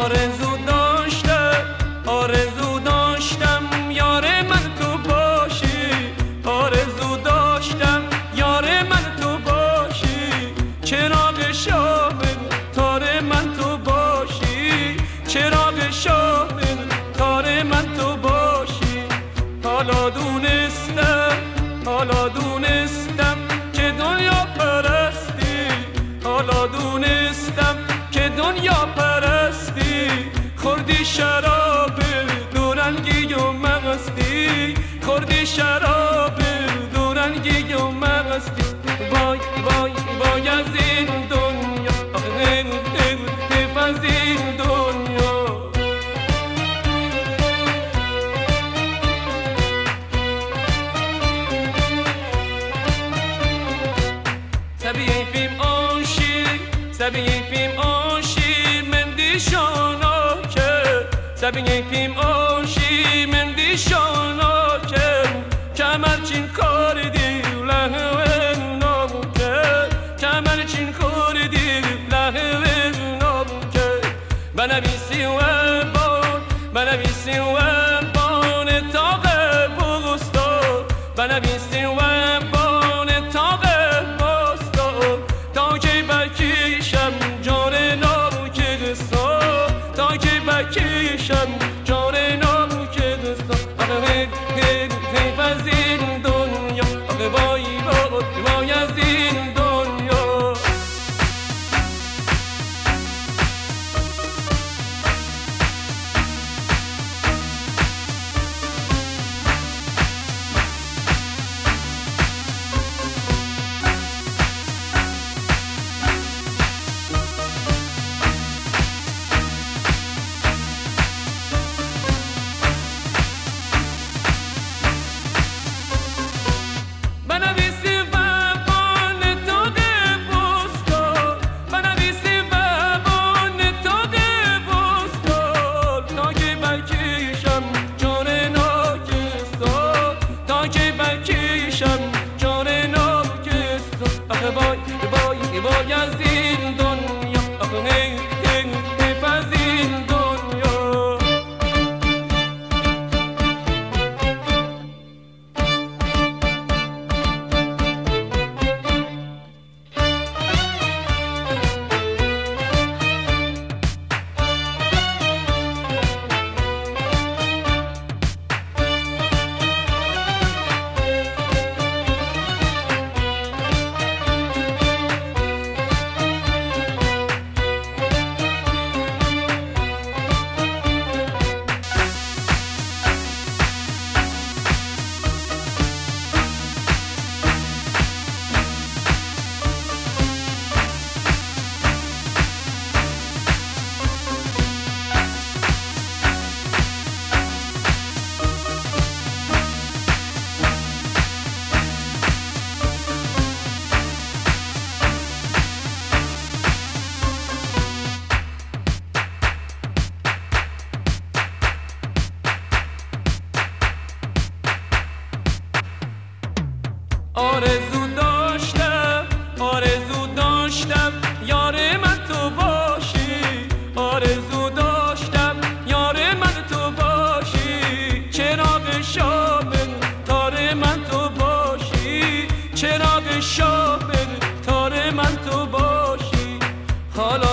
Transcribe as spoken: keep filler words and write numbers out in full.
آرزو داشتم آرزو داشتم یار من تو باشی، آرزو داشتم یار من تو باشی، چراغ شاه تار من تو باشی، چراغ شاه تار من تو باشی. حالا دونستم حالا دونستم که دنیا پرستی، حالا دونستم که دنیا پرستی، خوردی شراب دورنگی و مغستی، خوردی شراب دورنگی و مغستی. وای وای وای از این دنیا، حیف از این دنیا. سبیه پیم آشی سبیه پیم آشی من دیشانا که، سبیه پیم آشی من دیشانا که، کمرچین کار دی لحوه نام که، کمرچین کار دی لحوه نام که. بنویسی و بان بنویسی و بان تاق بغستا، بنویسی و بان تاق بغستا، تا که بکیشم جان ناک دستا، تا که بکیشم جان ناک دستا. آخه حیف از این دنیا، آخه وای وای وای از این دنیا. آرزو داشتم آرزو داشتم یار من تو باشی، آرزو داشتم یار من تو باشی، چراغ شام تار من تو باشی، چراغ شام تار من تو باشی. حالا